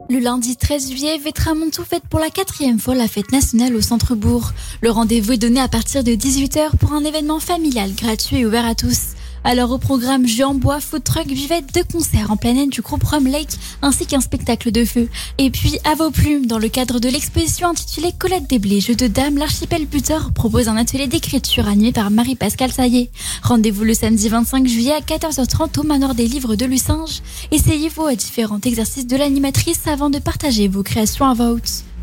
Le lundi 13 juillet, Vétramontou fête pour la 4e fois la fête nationale au centre-bourg. Le rendez-vous est donné à partir de 18h pour un événement familial gratuit et ouvert à tous. Alors au programme jeux en bois, food truck, buvette, 2 concerts en plein air du groupe Rum Lake ainsi qu'un spectacle de feu. Et puis à vos plumes, dans le cadre de l'exposition intitulée Colette des Blés, jeux de dames, l'archipel buteur propose un atelier d'écriture animé par Marie-Pascale Saillet. Rendez-vous le samedi 25 juillet à 14h30 au manoir des livres de Lucinge. Essayez-vous à différents exercices de l'animatrice avant de partager vos créations à voix haute.